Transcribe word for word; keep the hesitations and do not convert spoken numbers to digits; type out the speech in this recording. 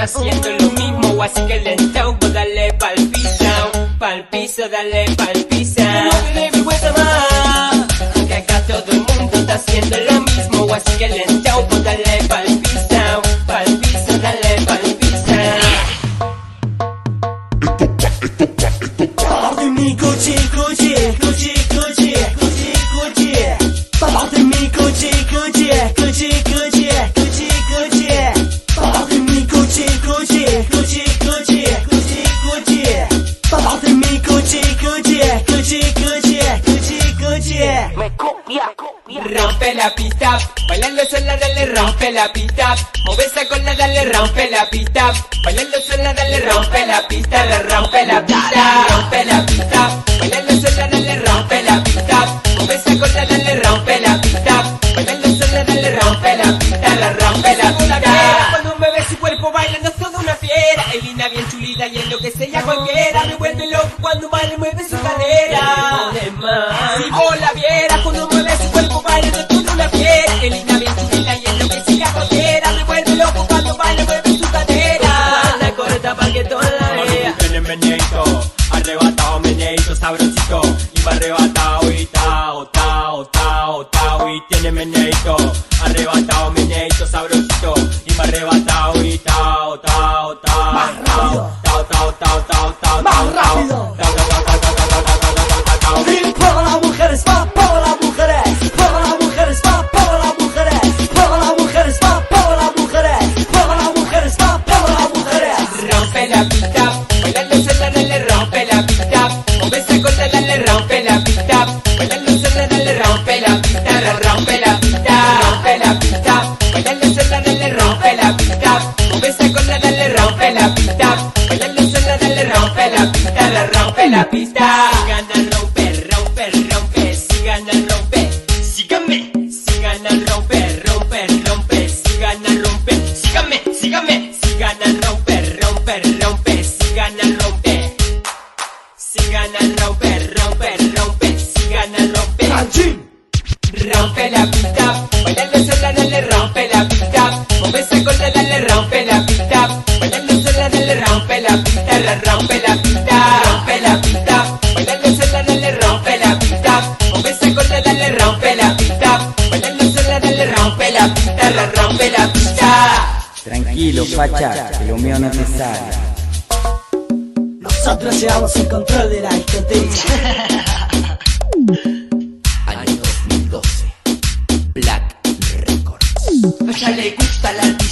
está haciendo lo mismo, así que lento, pues dale pa'l piso, pa'l piso, dale pa'l piso. No me dé vergüenza más, que acá todo el mundo está haciendo lo mismo, así que lento, pues dale pa'l piso, pa'l piso, dale pa'l piso. Papá de mi coche, coche, coche, coche, coche, coche. Papá de mi coche, coche, coche, coche, coche, coche. Papá de mi coche, coche, coche, coche, coche, coche. Papá de mi coche, coche, coche, coche, coche, coche. Me copia, copia. Rompe la pista, bailando sola, dale, rompe la pista. Mueve esa cola, dale, rompe la pista. Bailando sola, dale, rompe la pista, le rompe la pista, rompe la pista. Bailando sola, dale, rompe la pista. Mueve esa cola, dale, rompe la pista. Bailando sola, dale, rompe la pista, le rompe la pista. Cuando me ve su cuerpo bailando es toda una fiera. Es linda, bien chulita y en lo que sea cualquiera. Me vuelve loco cuando baila y mueve su cadera. Si vos la vieras cuando mueve su cuerpo bailando es toda una fiera. Es linda, bien chulita y en lo que sea cualquiera. Me vuelve loco cuando baila y mueve su cadera. La corta pa' que toda la vea. Tiene meneito, arrebatado meneito sabrosito. Y va arrebatado y tao, tao, tao, tao. Y tiene meneito, arrebatado meneito sabrosito. Y va arrebatado y tao, tao, tao. Más rápido. Tao, tao, tao, tao, tao. Más rápido. Y para las mujeres, va para las mujeres, para las mujeres, va para las mujeres, para las mujeres, va para las mujeres, para las mujeres, va para las mujeres. Rompe la pista, bailando sola, dale, rompe la pista. Mueve esa cola, dale, rompe la pista. Bailando sola, dale, rompe la pista, le rompe la pista, rompe la pista. Bailando sola, dale, rompe la pista. Mueve esa cola, dale, rompe la pista. Bailando sola, dale, rompe la pista, le rompe la pista. Sigan a romper, romper, romper, sigan a romper. Síganme, sigan a romper, romper, romper, sigan a romper. Síganme, síganme, sigan a romper, romper, romper, sigan a romper. Sigan a romper, romper, romper, sigan a romper. ¡Canchín! Rompe la pista, bailando sola, dale, rompe la pista. Mueve esa cola, dale, rompe la pista. Bailando sola, dale, rompe la pista, le rompe la pista, rompe la pista. Bailando sola, dale, rompe la pista. Mueve esa cola, dale, rompe la pista. Bailando sola, dale, rompe la pista, le rompe la pista. Tranquilo, facha, que lo mío no te sale. Nosotros llevamos el control de la discoteca. Año dos mil doce, Black Records. A ella le gusta la